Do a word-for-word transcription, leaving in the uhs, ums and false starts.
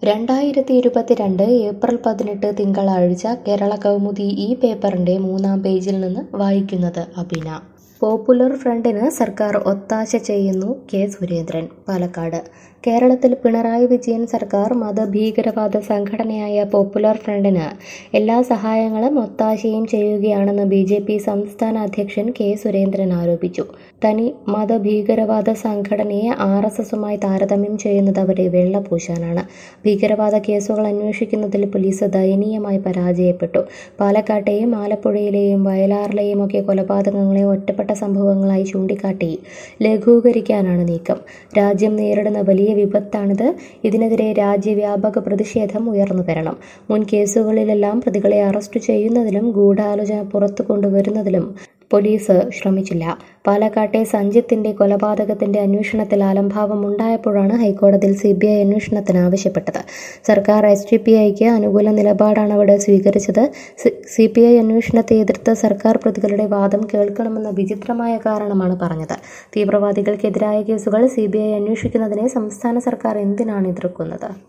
രണ്ടായിരത്തി ഇരുപത്തിരണ്ട് ഏപ്രിൽ പതിനെട്ട് തിങ്കളാഴ്ച കേരള കൗമുദി ഈ പേപ്പറിന്റെ മൂന്നാം പേജിൽ നിന്ന് വായിക്കുന്നത് അബിന. പോപ്പുലർ ഫ്രണ്ടിന് സർക്കാർ ഒത്താശ ചെയ്യുന്നു കെ സുരേന്ദ്രൻ. പാലക്കാട്. കേരളത്തിൽ പിണറായി വിജയൻ സർക്കാർ മതഭീകരവാദ സംഘടനയായ പോപ്പുലർ ഫ്രണ്ടിന് എല്ലാ സഹായങ്ങളും ഒത്താശയും ചെയ്യുകയാണെന്ന് ബി ജെ പി സംസ്ഥാന അധ്യക്ഷൻ കെ സുരേന്ദ്രൻ ആരോപിച്ചു. തനി മതഭീകരവാദ സംഘടനയെ ആർ എസ് എസുമായി താരതമ്യം ചെയ്യുന്നത് അവരെ വെള്ളപൂശാനാണ്. ഭീകരവാദ കേസുകൾ അന്വേഷിക്കുന്നതിൽ പോലീസ് ദയനീയമായി പരാജയപ്പെട്ടു. പാലക്കാട്ടെയും ആലപ്പുഴയിലെയും വയലാറിലെയും ഒക്കെ കൊലപാതകങ്ങളെ ഒറ്റപ്പെട്ട സംഭവങ്ങളായി ചൂണ്ടിക്കാട്ടി ലഘൂകരിക്കാനാണ് നീക്കം. രാജ്യം നേരിടുന്ന വലിയ വിപത്താണിത്. ഇതിനെതിരെ രാജ്യവ്യാപക പ്രതിഷേധം ഉയർന്നു വരണം. മുൻ കേസുകളിലെല്ലാം പ്രതികളെ അറസ്റ്റ് ചെയ്യുന്നതിലും ഗൂഢാലോചന പുറത്തു കൊണ്ടുവരുന്നതിലും പോലീസ് ശ്രമിച്ചില്ല. പാലക്കാട്ടെ സഞ്ജിത്തിന്റെ കൊലപാതകത്തിന്റെ അന്വേഷണത്തിൽ അലംഭാവം ഉണ്ടായപ്പോഴാണ് ഹൈക്കോടതിയിൽ സി ബി ഐ അന്വേഷണത്തിന് ആവശ്യപ്പെട്ടത്. സർക്കാർ എസ് ഡി പി ഐക്ക് അനുകൂല നിലപാടാണ് അവിടെ സ്വീകരിച്ചത്. സി പി ഐ അന്വേഷണത്തെ എതിർത്ത് സർക്കാർ പ്രതികളുടെ വാദം കേൾക്കണമെന്ന വിചിത്രമായ കാരണമാണ് പറഞ്ഞത്. തീവ്രവാദികൾക്കെതിരായ കേസുകൾ സി ബി ഐ അന്വേഷിക്കുന്നതിനെ സംസ്ഥാന സർക്കാർ എന്തിനാണ് എതിർക്കുന്നത്?